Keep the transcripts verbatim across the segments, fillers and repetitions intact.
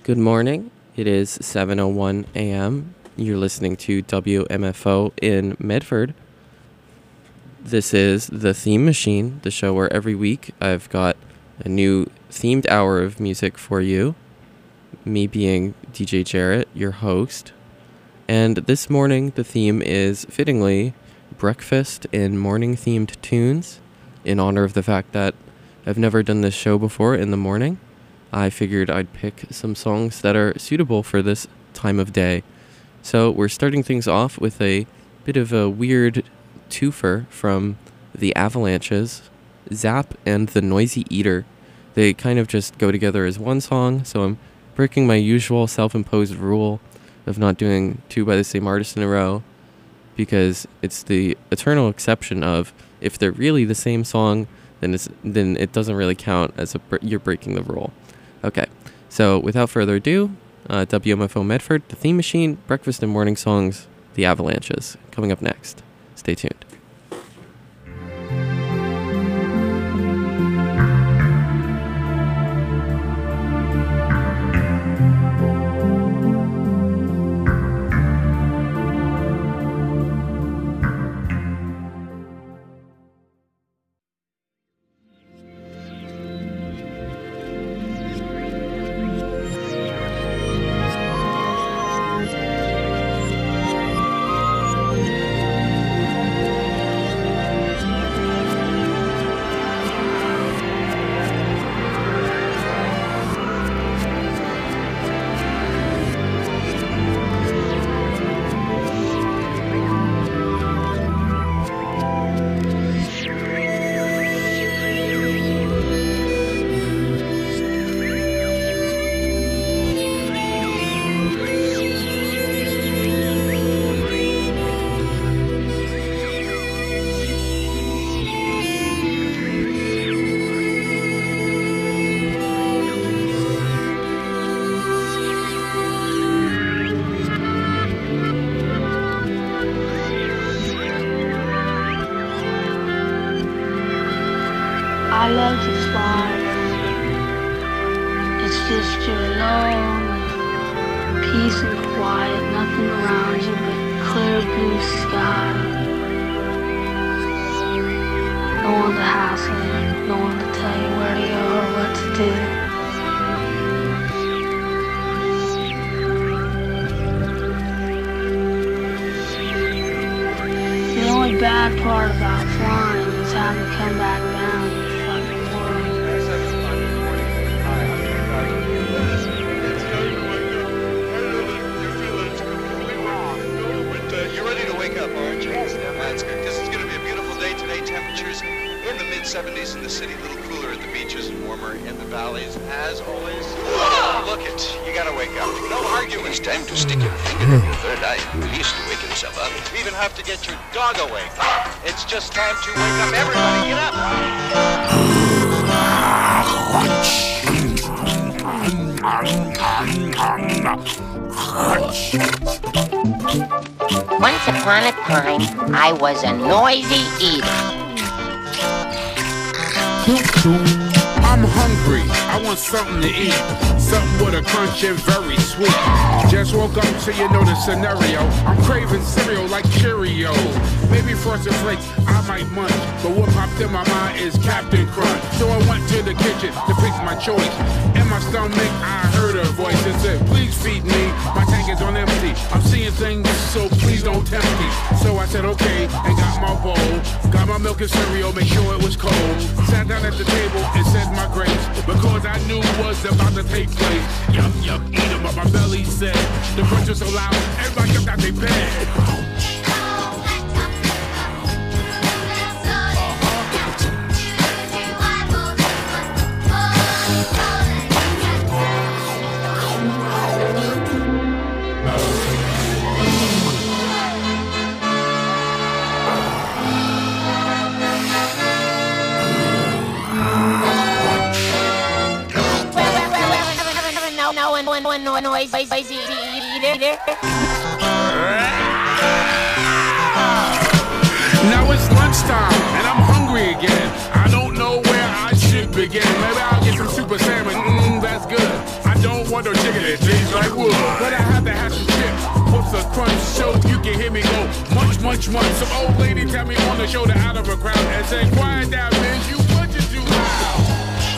Good morning. It is seven oh one a.m. You're listening to W M F O in Medford. This is The Theme Machine, the show where every week I've got a new themed hour of music for you. Me being D J Jarrett, your host. And this morning the theme is, fittingly, breakfast and morning-themed tunes. In honor of the fact that I've never done this show before in the morning, I figured I'd pick some songs that are suitable for this time of day. So we're starting things off with a bit of a weird twofer from the Avalanches, Zap and the Noisy Eater. They kind of just go together as one song, so I'm breaking my usual self-imposed rule of not doing two by the same artist in a row, because it's the eternal exception of, if they're really the same song, then it's then it doesn't really count as a you're breaking the rule. Okay, so without further ado, uh, W M F O Medford, The Theme Machine, Breakfast and Morning Songs, The Avalanches, coming up next. Stay tuned. I love to fly. It's just you alone, peace and quiet, nothing around you but clear blue sky. No one to hassle you, no one to tell you where to go or what to do. The only bad part about flying is having to come back down. That's good, because it's going to be a beautiful day today. Temperatures in the mid seventies in the city, a little cooler at the beaches and warmer in the valleys. As always, look it, you got to wake up. No argument. It's time to stick your finger in your third eye, release to wake yourself up. You even have to get your dog awake. It's just time to wake up. Everybody, get up. Once upon a time, I was a noisy eater. I'm hungry, I want something to eat. Something with a crunch and very sweet. Just woke up so you know the scenario. I'm craving cereal like Cheerios. Maybe Frosted Flakes, I might munch. But what popped in my mind is Captain Crunch. So I went to the kitchen to fix my choice. In my stomach, I heard a voice that said, please feed me, my tank is on empty. I'm seeing things, so please don't tempt me. So I said okay, and got my bowl. Got my milk and cereal, make sure it was cold. Sat down at the table and said my grace, because I knew what's about to take place. Yup, yup, eat 'em, but my belly said, the crunch was so loud, everybody jumped out their bed. No noise, noise, noise, eater. Now it's lunchtime and I'm hungry again. I don't know where I should begin. Maybe I'll get some super salmon. Mmm, that's good. I don't want no chicken that tastes like wood. But I have to have some chips. What's a crunch so you can hear me go munch, munch, munch. Some old lady tap me on the shoulder out of a crowd and say, quiet down, bitch, you punching too loud.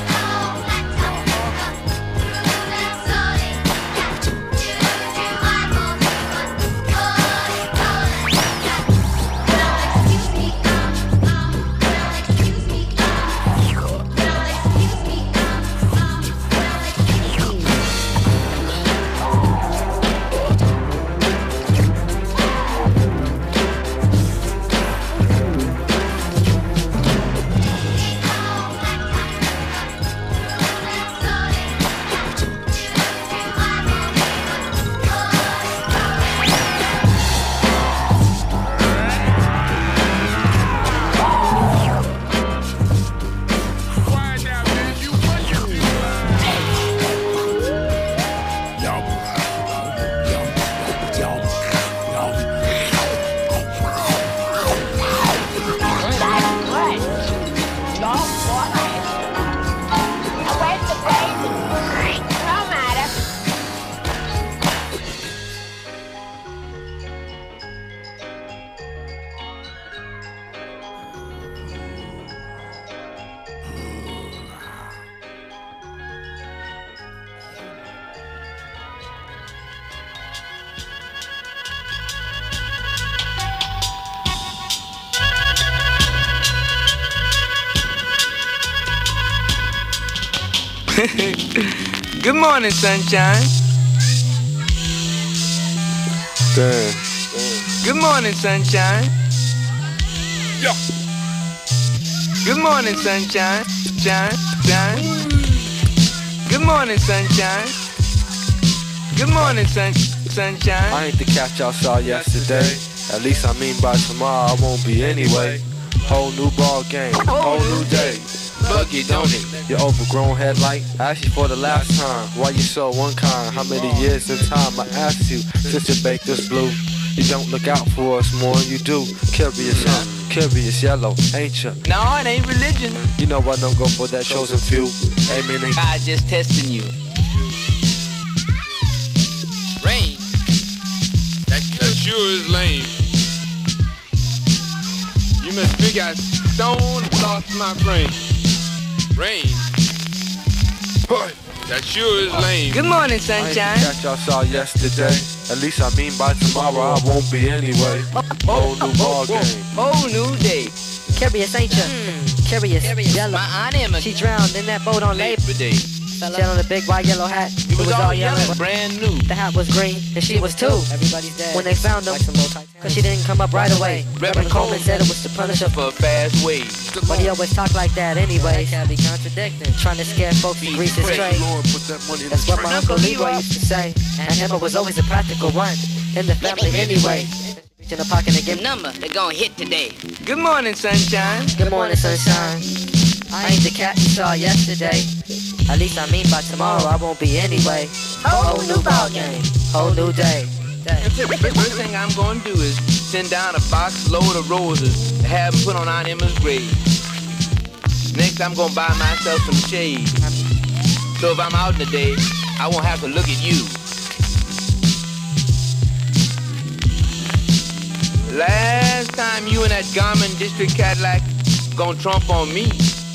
Good morning, sunshine. Damn. Good morning, sunshine. Yo. Good morning, sunshine. Shine, shine. Good morning, sunshine. Good morning, sun, sunshine. I ain't the cat y'all saw yesterday. At least I mean by tomorrow I won't be anyway. Whole new ball game, whole new day. Buggy, don't it? Your overgrown headlight. I asked you for the last time. Why you so unkind? How many years in time I asked you since you baked this blue? You don't look out for us more than you do. Curious, huh? Curious yellow, ain't ya? No, it ain't religion. You know I don't go for that chosen few. Amen. And I just testing you. Rain. That, that sure is lame. You must figure I stoned, lost my brain. Rain. Boy, that sure is lame. Good morning, I ain't the sunshine. cat y'all saw yesterday. At least I mean by tomorrow I won't be anyway. Whole new ball game. Whole new day. Curious, ain't ya? Curious, yellow. My aunt Emma. She drowned in that boat on Labor Labor Day. She had on a big white yellow hat. It was all yellow, brand new. The hat was green, and she was too. Everybody's dead. When they found him, cause she didn't come up right away. Reverend Coleman said it was to punish her For a fast way. But he always talk like that anyway. Can't be contradicting. Trying to scare folks and grease his tray. That's what my Uncle Leroy used to say. And Emma was always a practical one in the family anyway. Reach in the pocket and give Number, they're gonna hit today. Good morning, sunshine. good morning, sunshine. I ain't the cat you saw yesterday. At least I mean by tomorrow I won't be anyway. Whole new ball game, whole new day. The first thing I'm gonna do is send down a box load of roses to have them put on Aunt Emma's grave. Next, I'm gonna buy myself some shade. So if I'm out in the day, I won't have to look at you. Last time you and that Garmin District Cadillac gonna trump on me.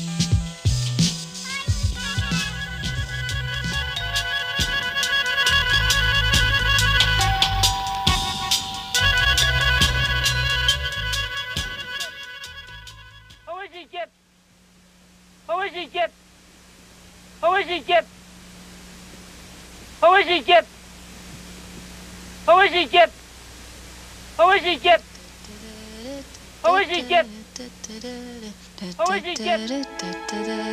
Who is he, Gip? Who is he, Gip? Who is he, Gip? Who is he, Gip? Who is he, Gip? Who is he, Gip? Who is he, Gip? Who is he, Gip?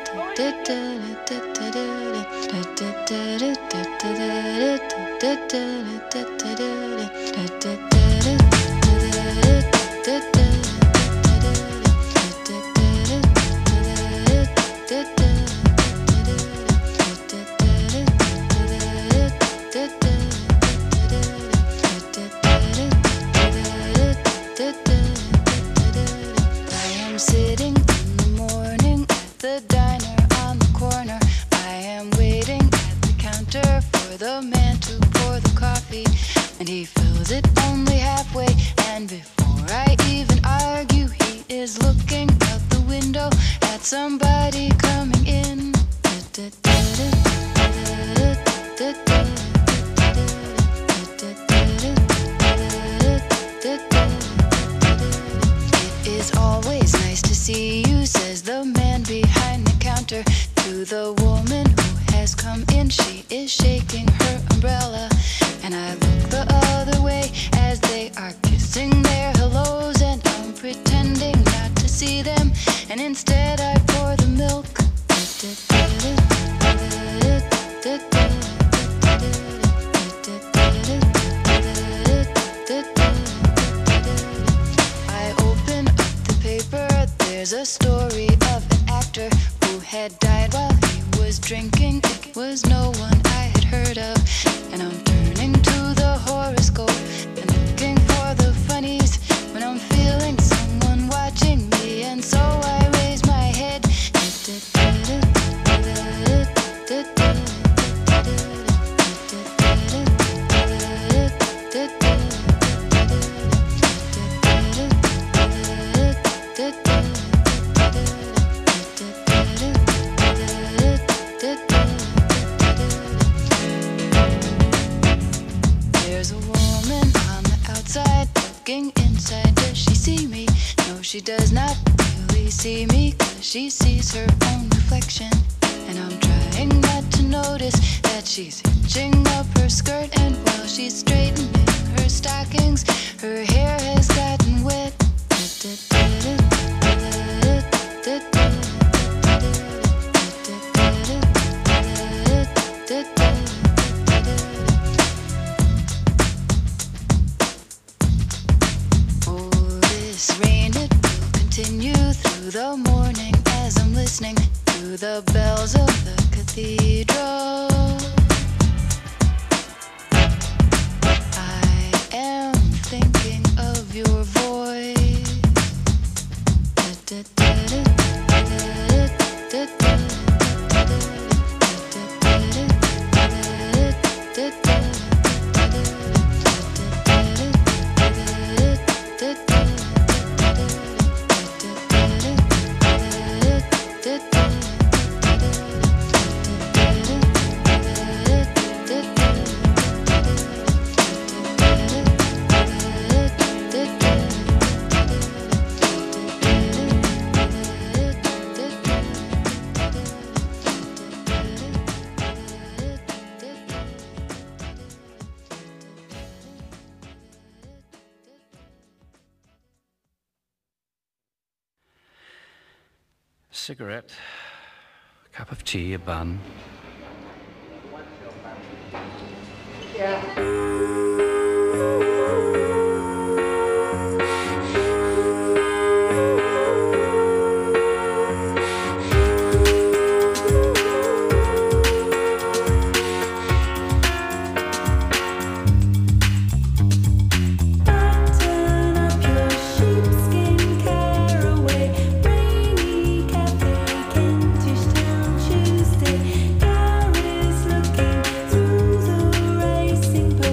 Sitting in the morning at the diner on the corner. I am waiting at the counter before I even argue, he is looking out the window at somebody coming in. It is always nice to see you, says the man behind the counter to the woman who has come in. She is shaking her umbrella, and I look the other way as they are kissing their hellos, and I'm pretending not to see them, and instead I pour the milk. I open up the paper, there's a story of an actor who had died while he was drinking. It was no one I had heard of, and I'm turning to the horoscope and looking for the funnies when I'm feeling someone watching me, and so I raise my head. There's a woman on the outside looking inside. Does she see me? No, she does not really see me, 'cause she sees her own reflection. And I'm trying not to notice that she's hitching up her skirt, and while she's straightening her stockings, her hair has gotten wet. Oh, this rain, it will continue through the morning as I'm listening to the bells of the cathedral. I am thinking of your voice. Cigarette, a cup of tea, a bun. Tuesday, Paris looking through the racing.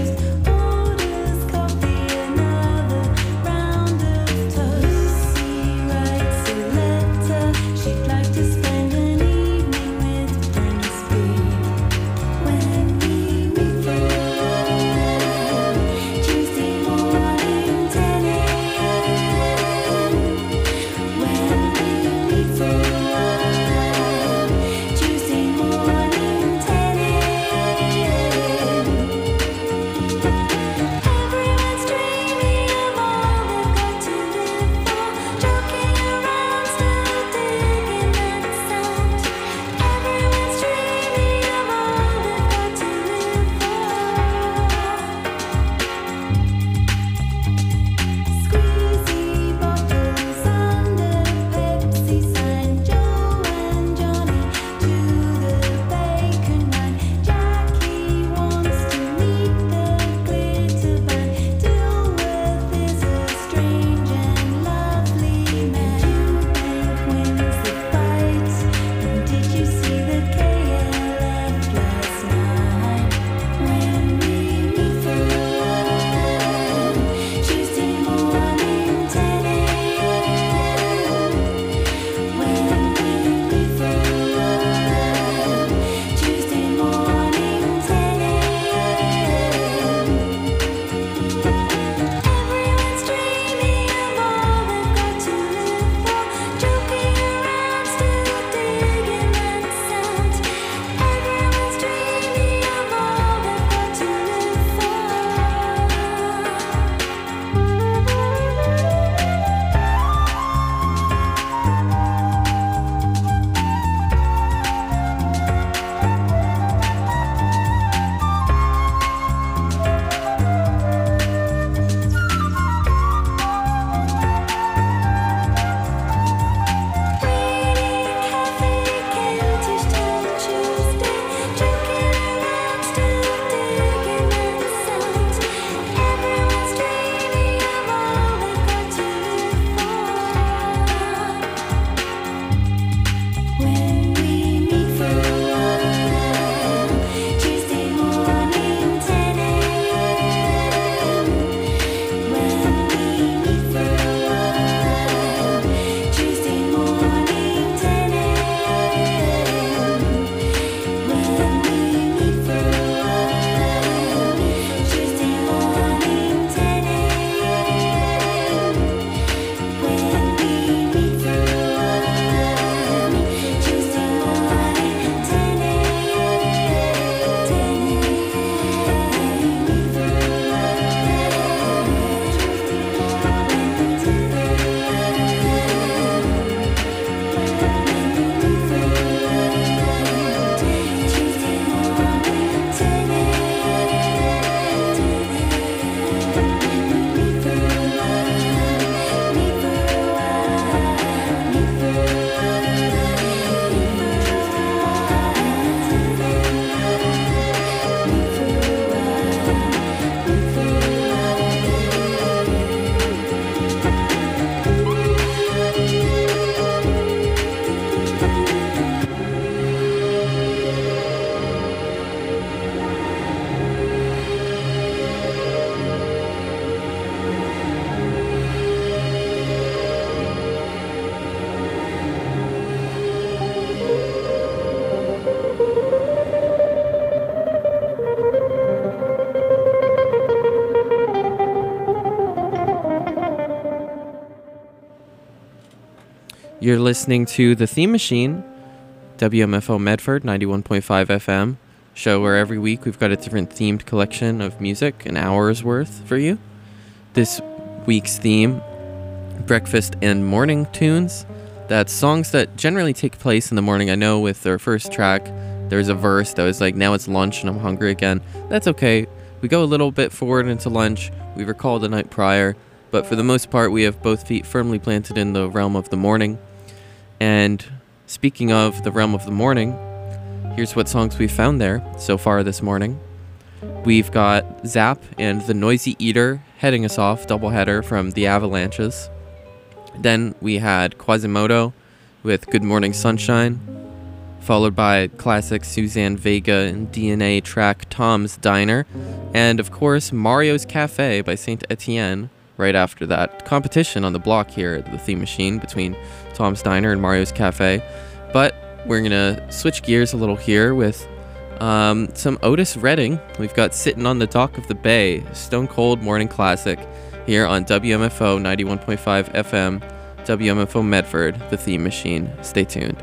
You're listening to The Theme Machine, W M F O Medford, ninety-one point five F M, show where every week we've got a different themed collection of music, an hour's worth for you. This week's theme, breakfast and morning tunes. That's songs that generally take place in the morning. I know with their first track, there's a verse that was like, now it's lunch and I'm hungry again. That's okay. We go a little bit forward into lunch. We recall the night prior. But for the most part, we have both feet firmly planted in the realm of the morning. And speaking of the realm of the morning, here's what songs we found there so far this morning. We've got Zapp and The Noisy Eater heading us off, doubleheader from The Avalanches. Then we had Quasimodo with Good Morning Sunshine, followed by classic Suzanne Vega and D N A track Tom's Diner, and of course Mario's Cafe by Saint Etienne right after that. Competition on the block here at the Theme Machine between Tom's Diner and Mario's Cafe. But we're going to switch gears a little here with um, some Otis Redding. We've got Sitting on the Dock of the Bay, Stone Cold Morning Classic here on W M F O ninety-one point five F M, W M F O Medford, the Theme Machine. Stay tuned.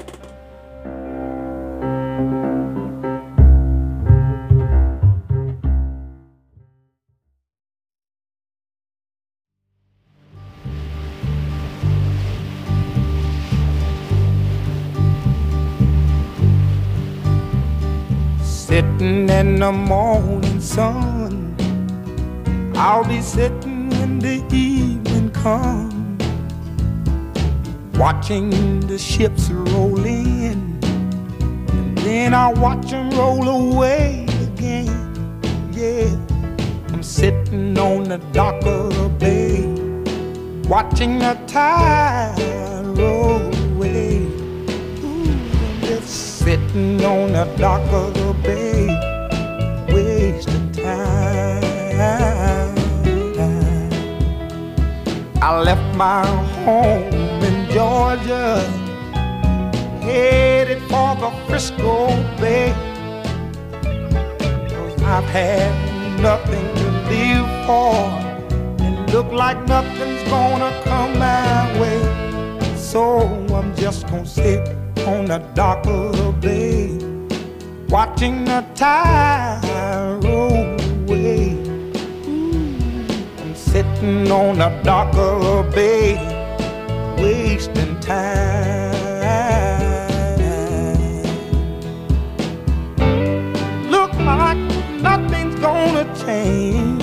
Sitting in the morning sun, I'll be sitting when the evening comes, watching the ships roll in, and then I'll watch them roll away again. Yeah, I'm sitting on the dock of the bay, watching the tide roll away. Ooh, I'm just sitting on the dock of the bay, wasting time. I left my home in Georgia, headed for the Frisco Bay, 'cause I've had nothing to live for, and look like nothing's gonna come my way. So I'm just gonna sit on the dock of the bay, watching the tide roll away. Ooh, I'm sitting on the dock of the bay, wasting time. Look like nothing's gonna change,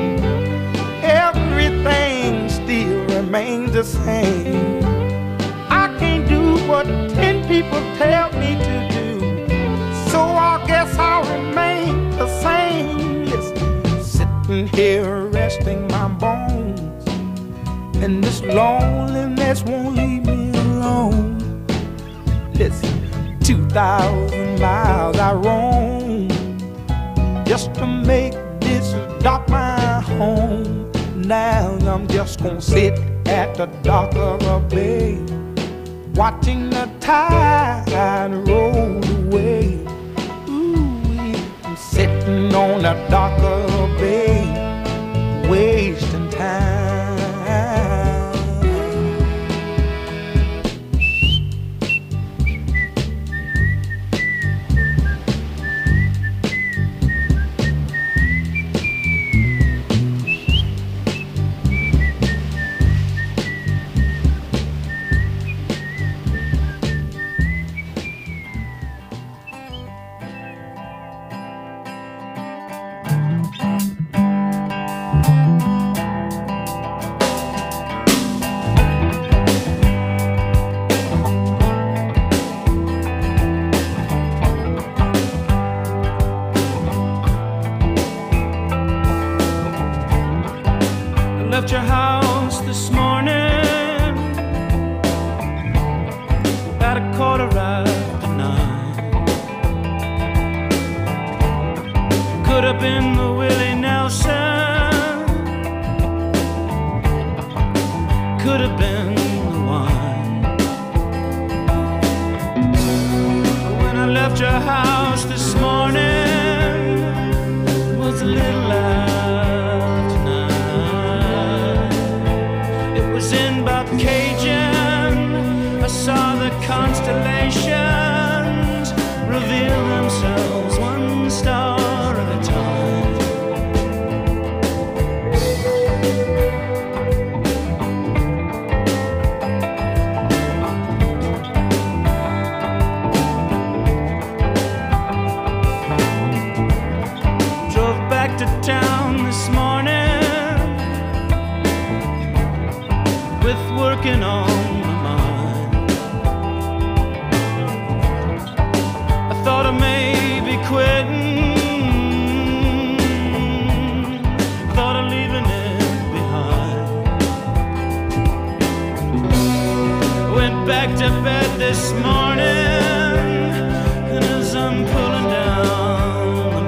everything still remains the same. I can't do what ten people tell me to do, so I guess I'll remain the same. Listen, sitting here resting my bones, and this loneliness won't leave me alone. Listen, two thousand miles I roam just to make this dock my home. Now I'm just gonna sit at the dock of a bay, watching the tide roll away. Ooh, I'm sitting on the dock of a bay, wasting time. Left your house this morning about a quarter after nine. Could have been the Willie Nelson, could have been the wine. When I left your house this morning, it was a little after nine. In Bobcaygeon, the constellations reveal themselves one star at a time. Drove back to town this morning with working on my mind. I thought I may be quitting, thought of leaving it behind. Went back to bed this morning, and as I'm pulling down the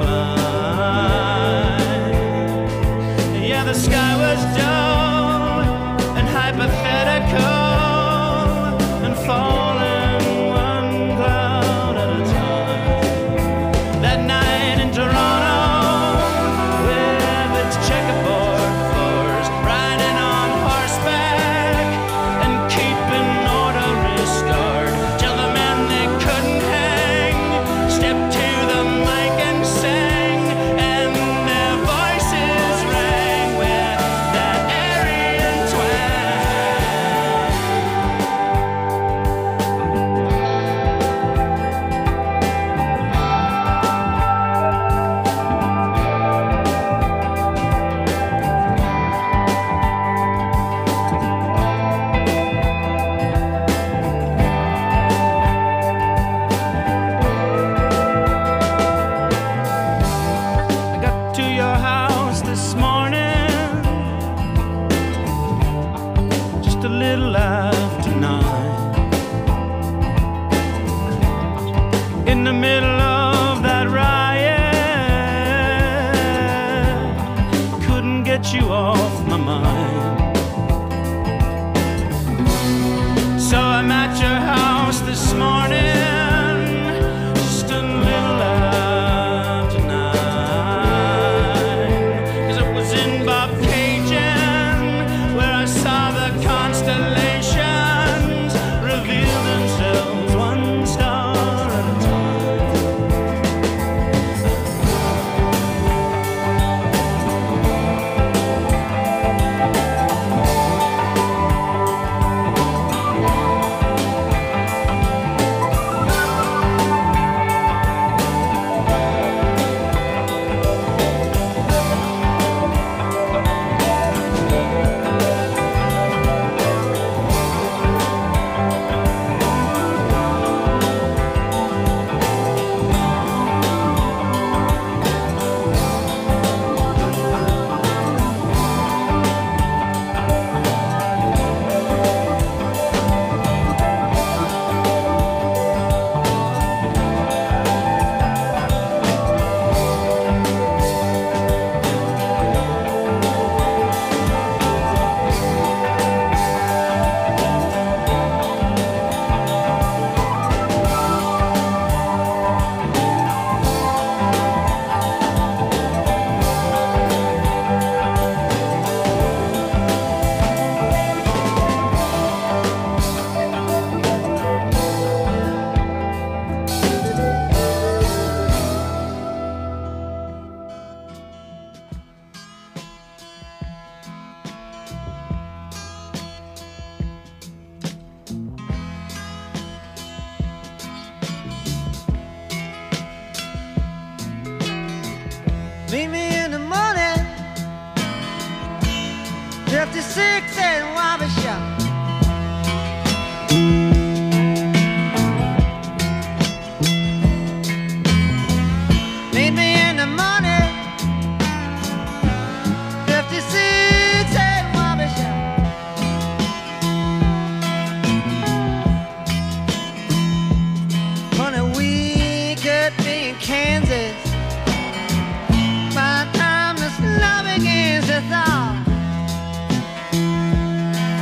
blind, yeah, the sky was dull and hypothetical and falling one cloud at a time. That night in Toronto, with its checkerboard floors, riding on horseback and keeping order restored, till the men they couldn't hang stepped to the mic and sang, and their voices rang with that Aryan I got to your house this morning just a little after nine. In the middle of that riot, couldn't get you off my mind. So I'm at your house this morning just a little after nine, 'cause it was in Bobcaygeon where I saw the constellations reveal themselves one star at a time. Meet me in the morning, fifty-six and Wabi Shop. Meet me in the morning, fifty-six and Wabi Shop. Honey, we could be in Kansas by the time this love begins to thaw.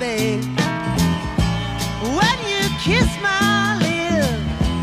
babe. When you kiss my lips,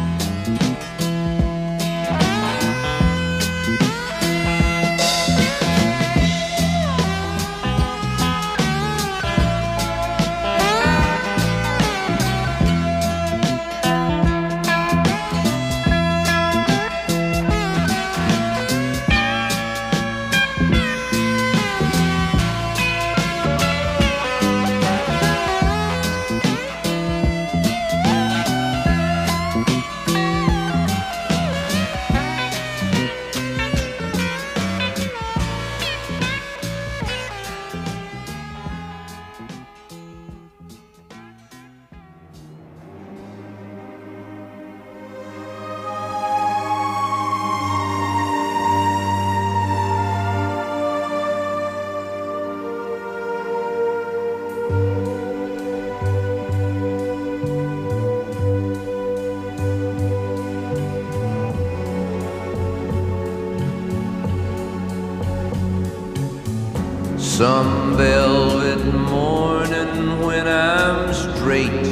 some velvet morning when I'm straight,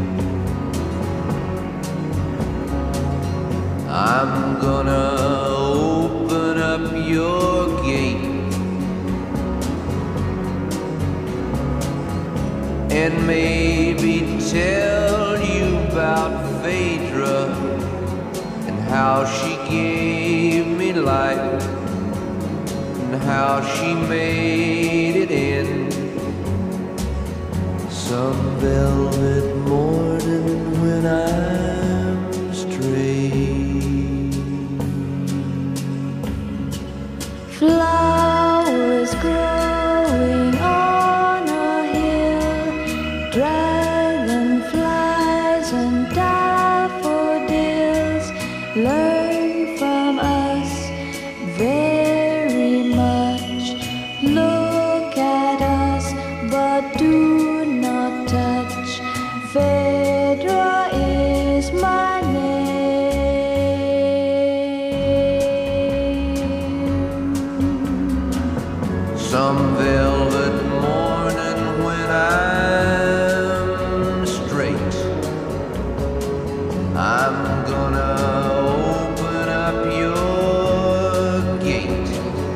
I'm gonna open up your gate and maybe tell you about Phaedra and how she gave me life and how she made it in some velvet morning when I'm straight. Flowers growing on a hill, dragonflies and daffodils, learn from us very much. Look at us, but do not touch. Phaedra is my name. Some velvet morning when I'm straight, I'm gonna open up your gate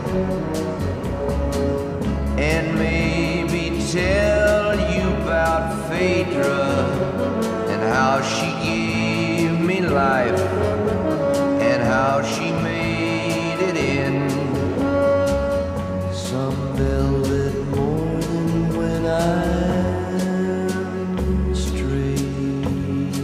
and maybe tell you about Phaedra and how she gave me life and how she made it in some velvet morning when I'm straight.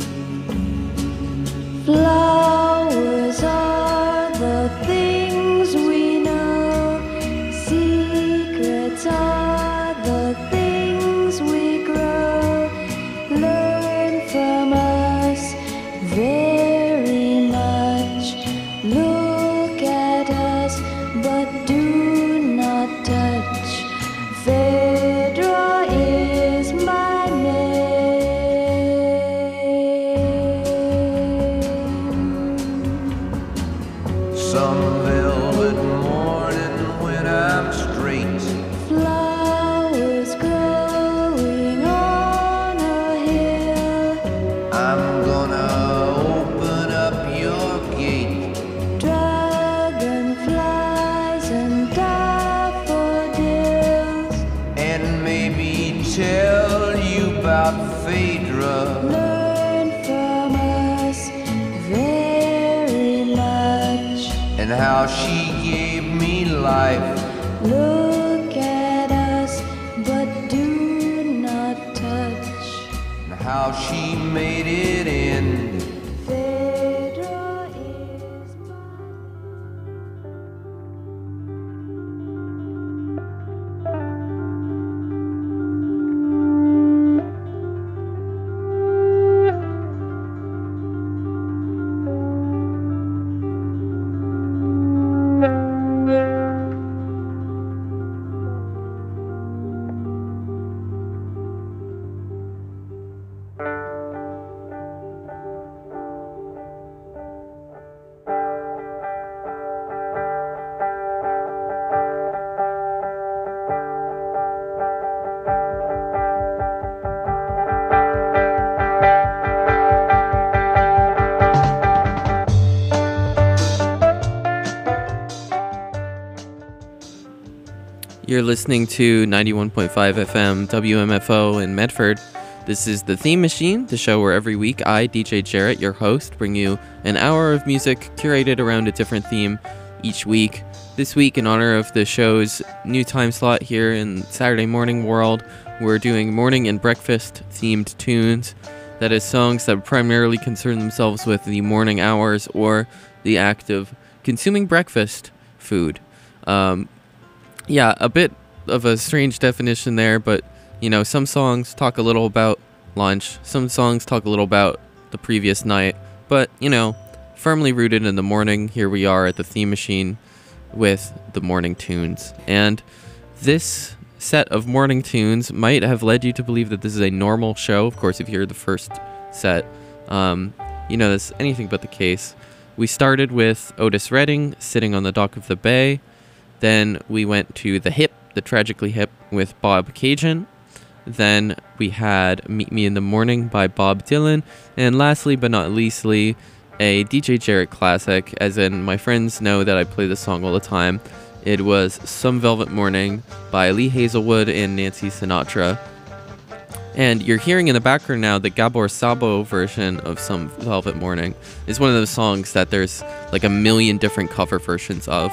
Flowers are the things we know. Secrets are the things we grow. Learn from us very much. Look at us, but do not touch. Phaedra is my name. Some velvet morning when I'm straight, Flowers growing on a hill, I'm gonna open up your gate dragonflies and daffodils, and maybe tell you about Phaedra learn from us very much. and how she gave me life Look at us, but do not touch. and how she made it in Phaedra is You're listening to ninety-one point five F M W M F O in Medford. This is The Theme Machine, the show where every week I, D J Jarrett, your host, bring you an hour of music curated around a different theme each week. This week, in honor of the show's new time slot here in Saturday morning world, we're doing morning and breakfast themed tunes. That is, songs that primarily concern themselves with the morning hours or the act of consuming breakfast food. Um, yeah, a bit of a strange definition there, but you know, some songs talk a little about lunch, some songs talk a little about the previous night, but, you know, firmly rooted in the morning, here we are at the Theme Machine with the morning tunes. And this set of morning tunes might have led you to believe that this is a normal show. Of course, if you heard the first set, um, you know, that's anything but the case. We started with Otis Redding, Sitting on the Dock of the Bay. Then we went to The Hip, The Tragically Hip with Bob Cajun. Then we had Meet Me in the Morning by Bob Dylan. And lastly, but not leastly, a D J Jarrett classic, as in my friends know that I play this song all the time. It was Some Velvet Morning by Lee Hazelwood and Nancy Sinatra. And you're hearing in the background now the Gabor Szabo version of Some Velvet Morning. It's one of those songs that there's like a million different cover versions of.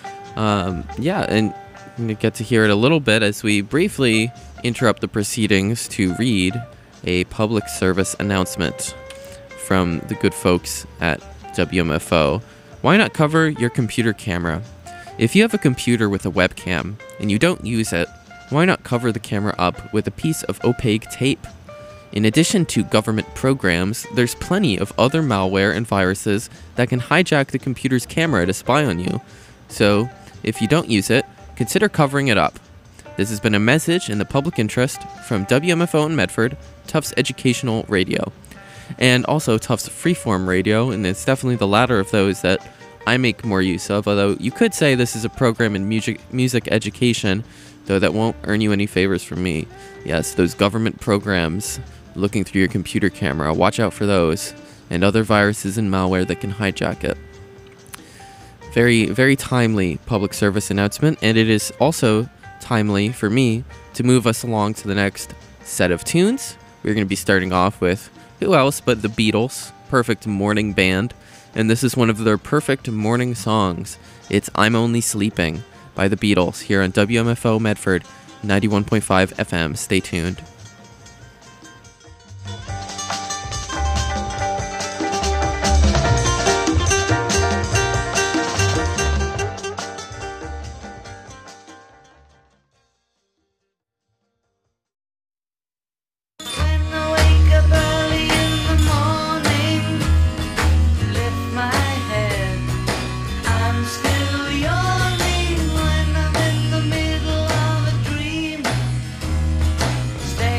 Um, yeah, and you get to hear it a little bit as we briefly interrupt the proceedings to read a public service announcement from the good folks at W M F O. Why not cover your computer camera? If you have a computer with a webcam and you don't use it, why not cover the camera up with a piece of opaque tape? In addition to government programs, there's plenty of other malware and viruses that can hijack the computer's camera to spy on you. So, if you don't use it, consider covering it up. This has been a message in the public interest from W M F O in Medford, Tufts Educational Radio, and also Tufts Freeform Radio, and it's definitely the latter of those that I make more use of, although you could say this is a program in music, music education, though that won't earn you any favors from me. Yes, those government programs looking through your computer camera, watch out for those, and other viruses and malware that can hijack it. Very, very timely public service announcement, and it is also timely for me to move us along to the next set of tunes. We're going to be starting off with who else but the Beatles, perfect morning band, and this is one of their perfect morning songs. It's I'm Only Sleeping by the Beatles here on W M F O Medford, ninety-one point five F M. Stay tuned. Stay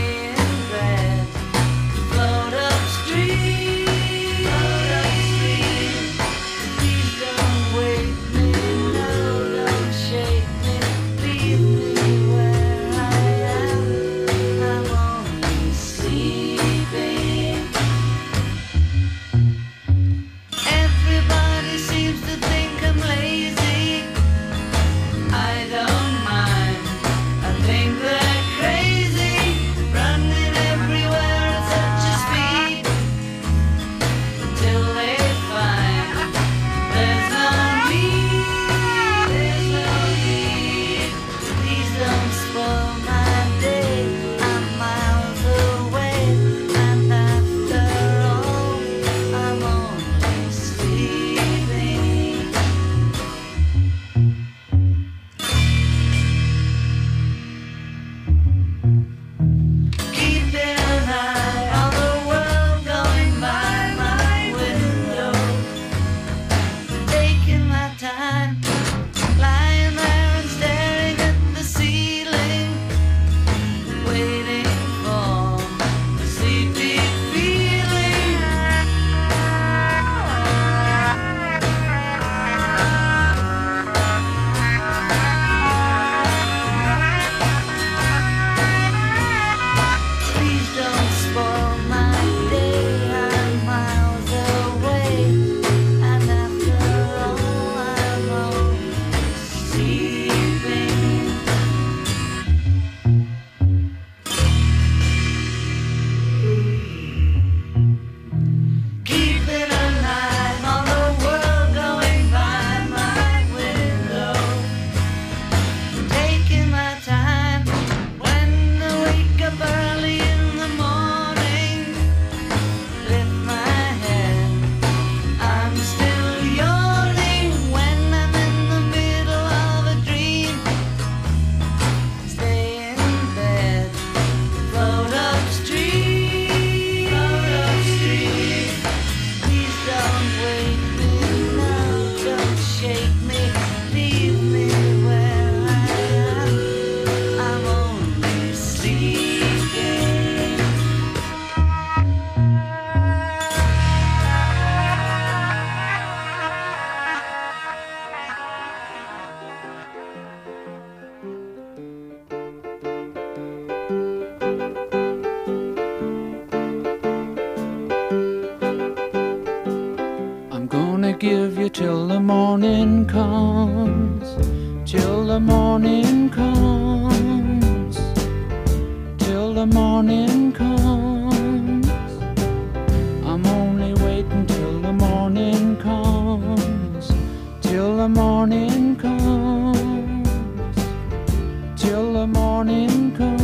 give you till the morning comes, till the morning comes, till the morning comes. I'm only waiting till the morning comes, till the morning comes, till the morning comes.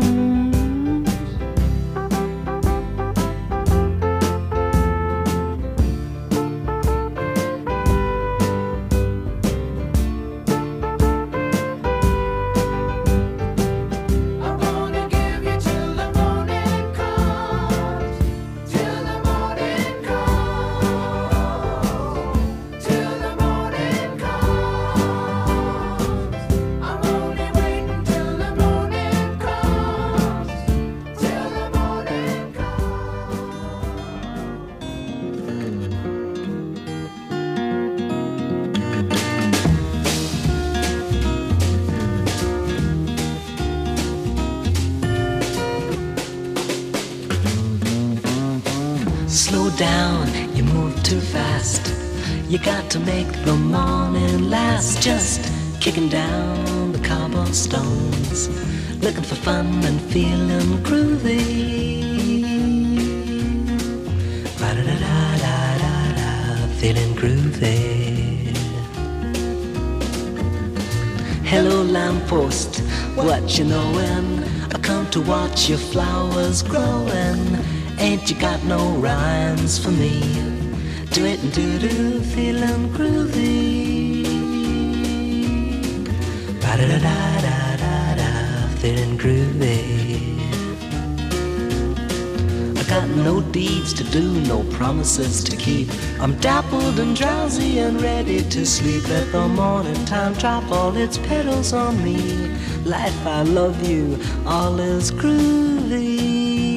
Slow down, you move too fast. You got to make the morning last. Just kicking down the cobblestones, looking for fun and feeling groovy. Ba-da-da-da-da-da-da, feeling groovy. Hello lamppost, what you knowin'? I come to watch your flowers growin'. Ain't you got no rhymes for me? Do it and do-do, feeling groovy. Ba-da-da-da-da-da-da, feeling groovy. I got no deeds to do, no promises to keep. I'm dappled and drowsy and ready to sleep. Let the morning time drop all its petals on me. Life, I love you, all is groovy.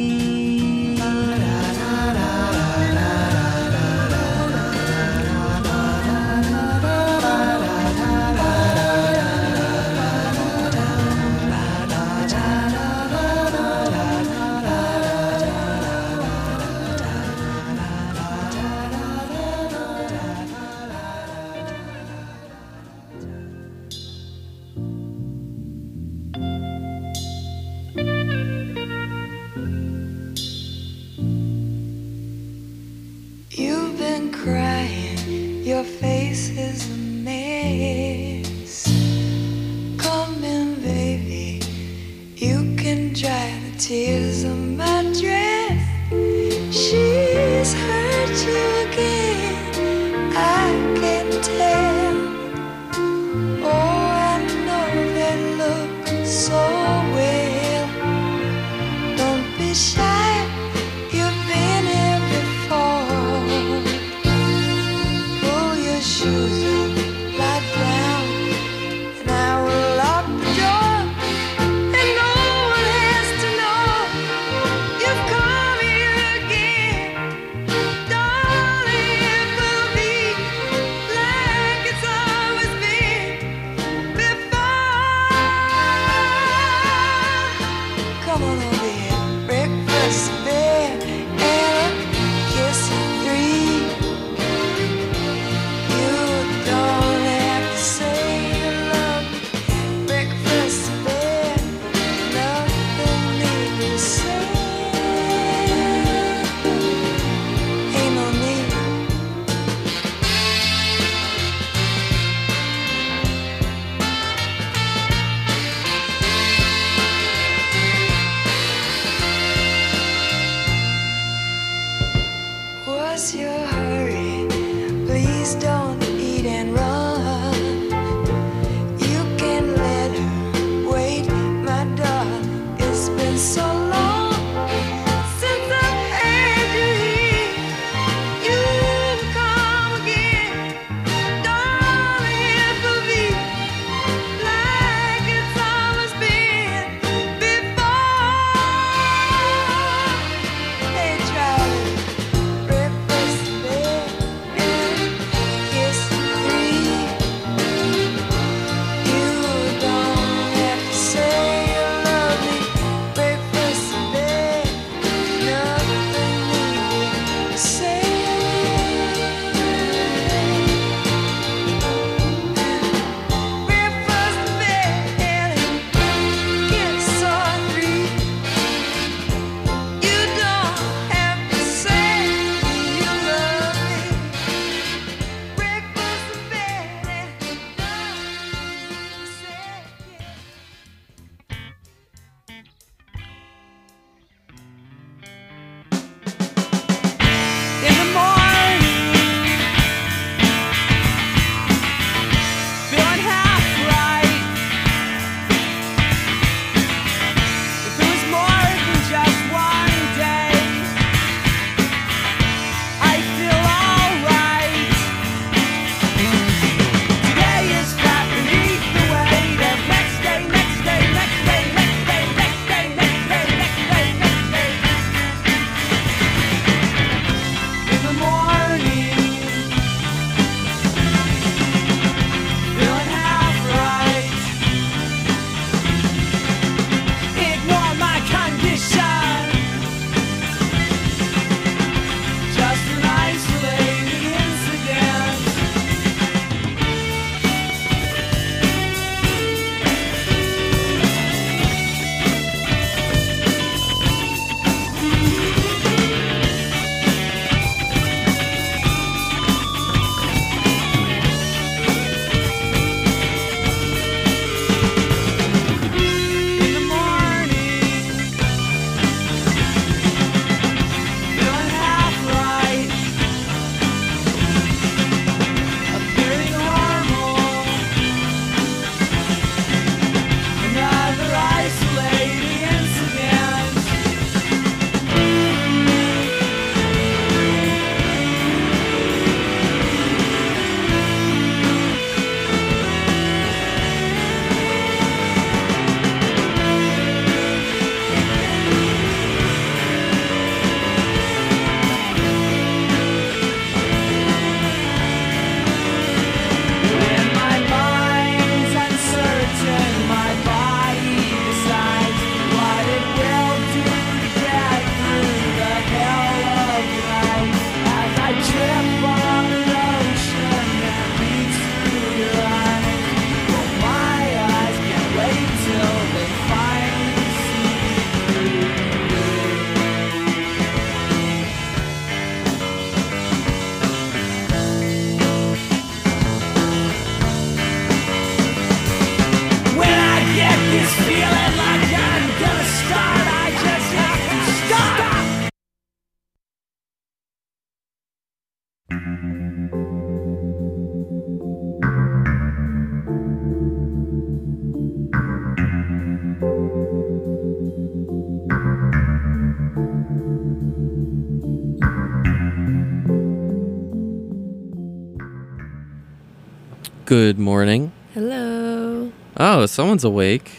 You've been crying, your face is a mess. Come in, baby, you can dry the tears on my dress. She's hurt you again, I can tell. Oh, I know that look so well. Don't be shy, you've been here before. Pull your shoes up, lie down, and I will lock the door, and no one has to know you've come. Good morning. Hello. Oh, someone's awake.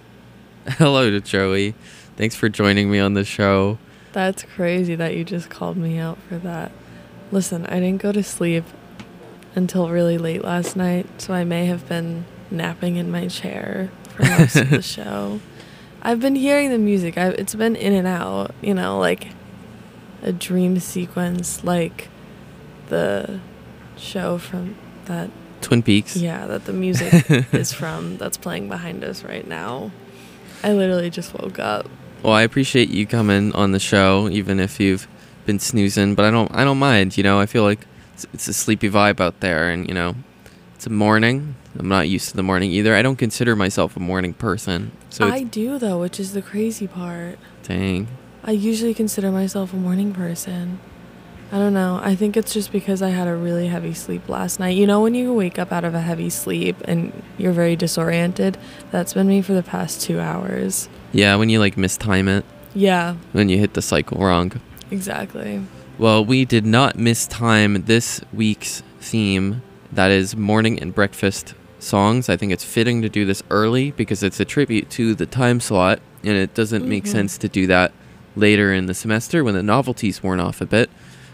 Hello to Joey. Thanks for joining me on the show. That's crazy that you just called me out for that. Listen, I didn't go to sleep until really late last night, so I may have been napping in my chair for most of the show. I've been hearing the music. I've, it's been in and out, you know, like a dream sequence, like the show from that... Twin Peaks. Yeah, that the music is from, that's playing behind us right now. I literally just woke up. Well, I appreciate you coming on the show, even if you've been snoozing, but I don't I don't mind, you know. I feel like it's, it's a sleepy vibe out there, and, you know, it's a morning. I'm not used to the morning either. I don't consider myself a morning person. So I do, though, which is the crazy part. Dang. I usually consider myself a morning person. I don't know. I think it's just because I had a really heavy sleep last night. You know when you wake up out of a heavy sleep and you're very disoriented? That's been me for the past two hours. Yeah, when you, like, mistime it. Yeah. When you hit the cycle wrong. Exactly. Well, we did not mistime this week's theme. That is morning and breakfast songs. I think it's fitting to do this early because it's a tribute to the time slot, and it doesn't mm-hmm. make sense to do that later in the semester when the novelty's worn off a bit.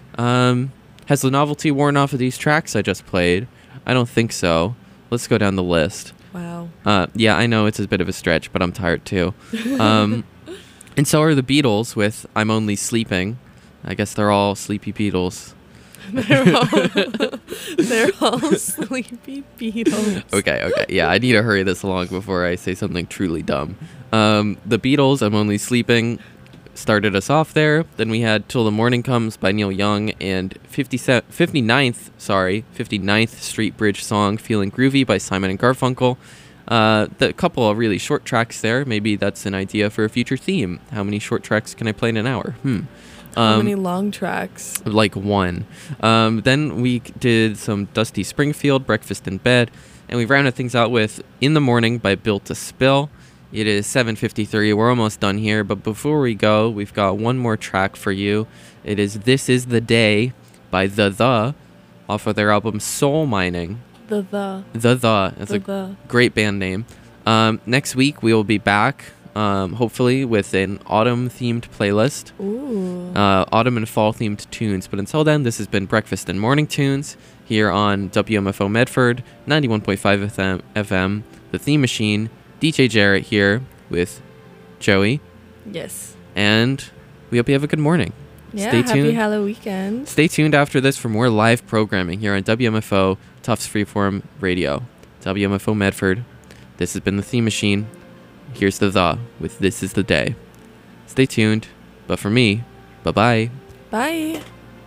Um, has the novelty worn off of these tracks I just played? I don't think so. Let's go down the list. Wow. Uh, yeah, I know it's a bit of a stretch, but I'm tired too. Um, and so are the Beatles with I'm Only Sleeping. I guess they're all sleepy Beatles. they're, all, they're all sleepy Beatles. Okay, okay. Yeah, I need to hurry this along before I say something truly dumb. Um, the Beatles, I'm Only Sleeping, started us off there. Then we had Till the Morning Comes by Neil Young and fifty-ninth, sorry, fifty-ninth Street Bridge Song, Feeling Groovy by Simon and Garfunkel. Uh, the couple of really short tracks there. Maybe that's an idea for a future theme. How many short tracks can I play in an hour? Hmm. How Um, many long tracks? Like one. Um, then we did some Dusty Springfield, Breakfast in Bed, and we rounded things out with In the Morning by Built to Spill. It is seven fifty-three. We're almost done here, but before we go, we've got one more track for you. It is This Is the Day by The The off of their album Soul Mining. The The. The The. It's The a The. great band name. Um, next week, we will be back, um, hopefully, with an autumn-themed playlist. Ooh. Uh, autumn and fall-themed tunes. But until then, this has been Breakfast and Morning Tunes here on W M F O Medford, ninety-one point five F M, The Theme Machine. D J Jarrett here with Joey. Yes. And we hope you have a good morning. Yeah, Stay happy tuned. Halloween weekend. Stay tuned after this for more live programming here on W M F O Tufts Freeform Radio. W M F O Medford. This has been The Theme Machine. Here's the The with This Is the Day. Stay tuned. But for me, bye-bye. Bye.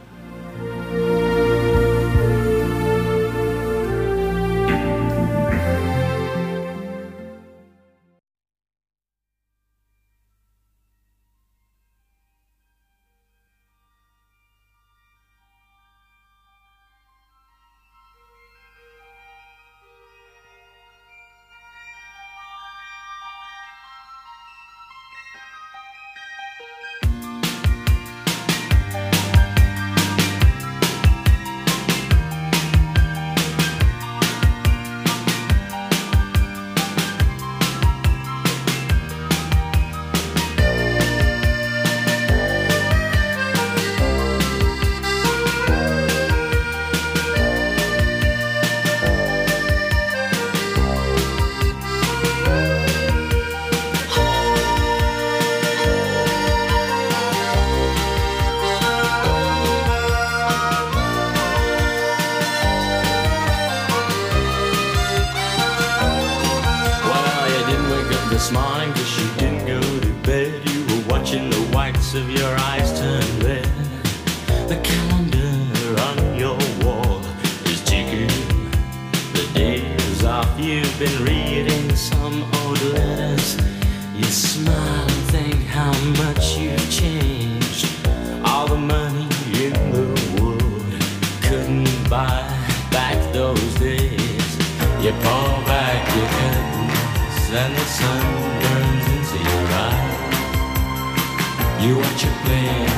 this morning, cause you didn't go to bed. You were watching the whites of your eyes turn red. The calendar on your wall is ticking. The days off, you've been reading some old letters. You smile and think how much you've changed. All the money in the world couldn't buy back those days. You pull back your curtains and the sun burns into your eyes. You watch a plane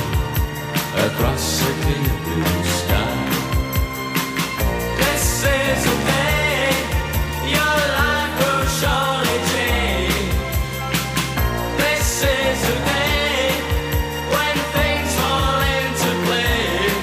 flying across a clear blue sky. This is is the day your life will surely change. This is the day when things fall into place.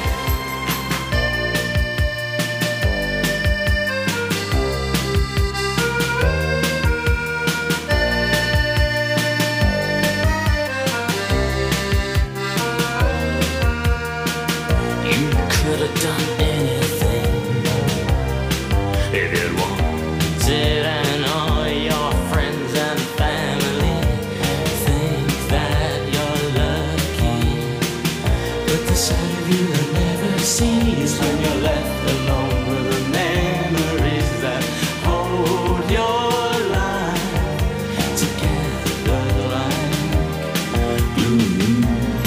You could have done anything if you'd wanted, and all your friends and family think that you're lucky. But the side of you that never sees when you're left alone with the memories that hold your life together like glue.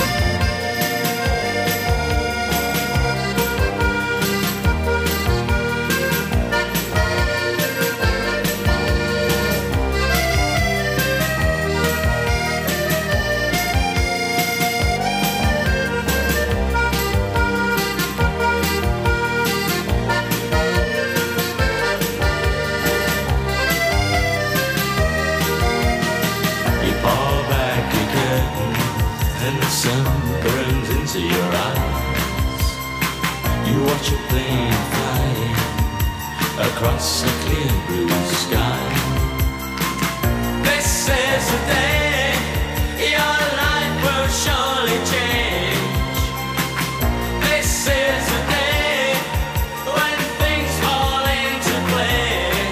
You pull back a curtain and the sun burns into your eyes. You watch a plane flying across a clear blue sky. This is the day your life will surely change. This is the day when things fall into place.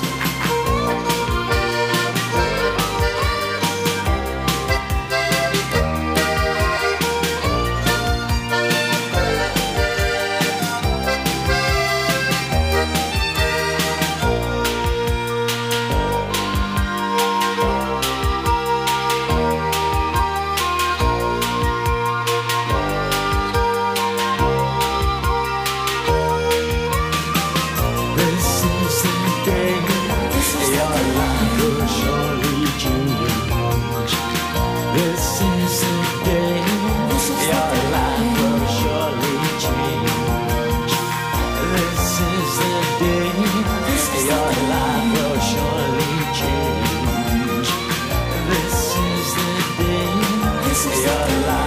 This is the day your life will surely change. This is the day your life will surely change. This is the day your life will surely change. This is the day your life